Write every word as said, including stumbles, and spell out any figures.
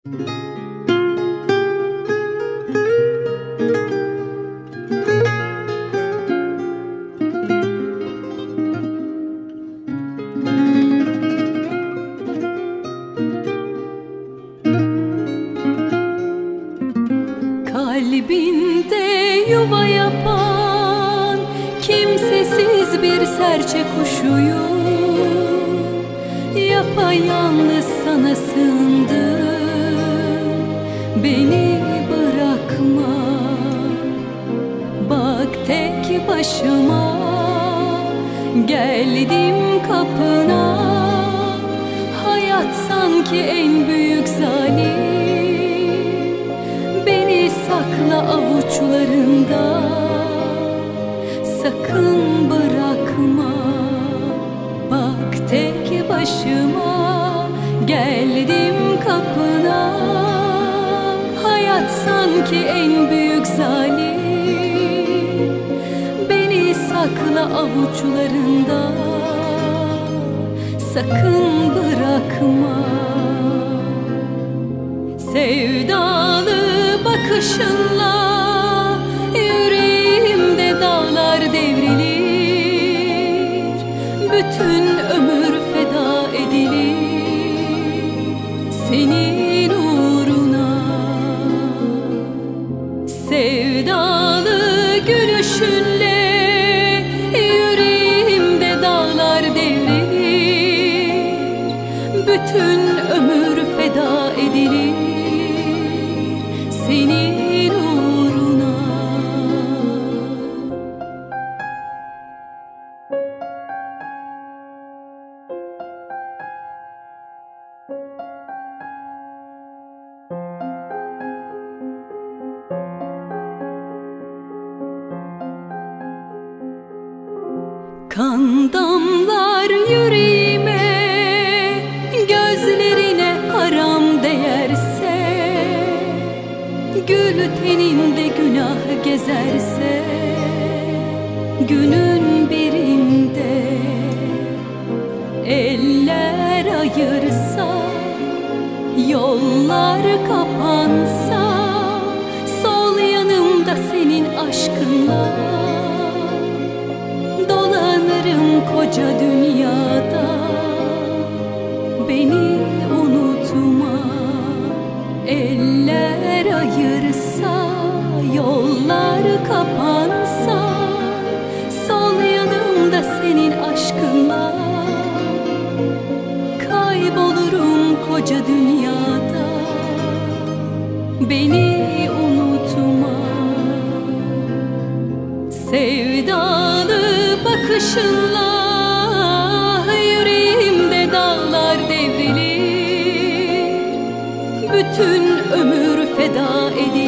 Kalbinde yuva yapan kimsesiz bir serçe kuşuyum. Yapayalnız sana sığındım, beni bırakma. Bak tek başıma geldim kapına. Hayat sanki en büyük zalim. Sakla avuçlarında, sakın bırakma. Bak tek başıma geldim kapına. Hayat sanki en büyük zalim. Beni sakla avuçlarında, sakın bırakma. Sevdalı bakışınla yüreğimde dağlar devrilir. Bütün ömür feda edilir senin uğruna. Sevdalı gülüşünle yüreğimde dağlar devrilir. Bütün ömür feda edilir senin uğruna. Kan damlar yüreğime, gözlerine haram değerse, gül teninde günah gezerse, günün birinde eller ayırsa, yollar kapansa, sol yanımda senin aşkınla dolanırım koca dünyada. Beni unutma. Eller ayırsa, yollar kapansa, sol yanımda senin aşkınla kaybolurum koca dünyada. Beni unutma. Sevdalı bakışınla yüreğimde dağlar devrilir. Bütün ömür feda edilir